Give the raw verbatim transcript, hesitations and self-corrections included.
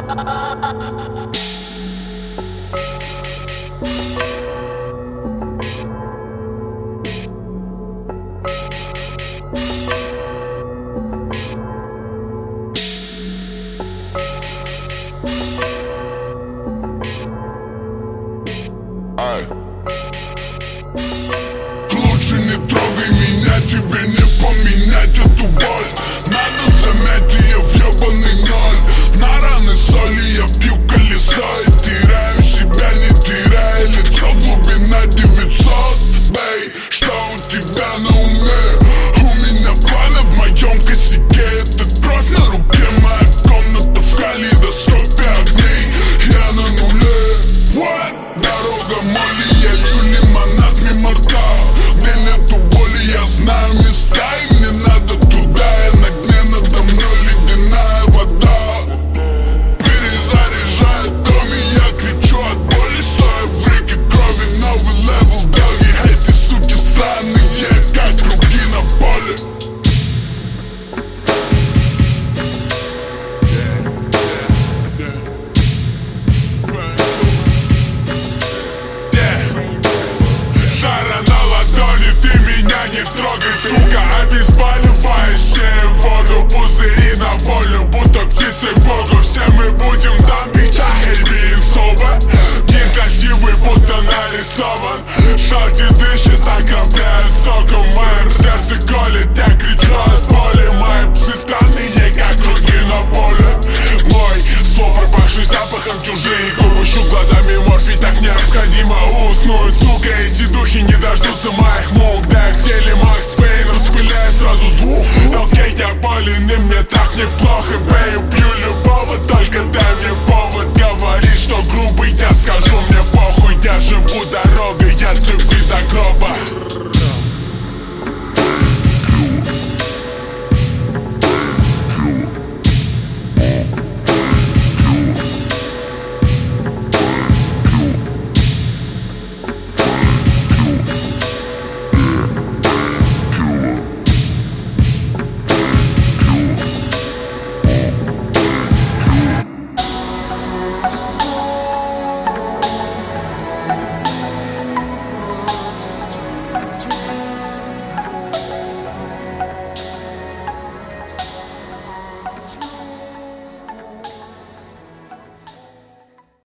Лучше не трогай меня, тебе не поменять эту боль. Надо замять ее в ебаный ноль. На раны соли я пью колесо и теряю себя, не теряя лицо. Глубина девятьсот, бей, что у тебя на уме? У меня пламя в моем косяке, это кровь на руке. Моя комната в калейдоскопе огней, я на нуле. What? Дорога моли, я лью лимонад мимо рта. Где нету боли, я знаю места, и мне надо туда. Я на дне, надо мной ледяная вода перезаряжает дом, и я кричу от боли, стоя в реке крови. Новый левел, долгий, эти суки странные, как круги на поле. Не трогай, сука, обезболивающее воду. Пузыри на волю, будто птицы богу. Все мы будем там бить, Эльвин Соба. Некрасивый, будто нарисован. Шоти дышит, окропляя соком. Моим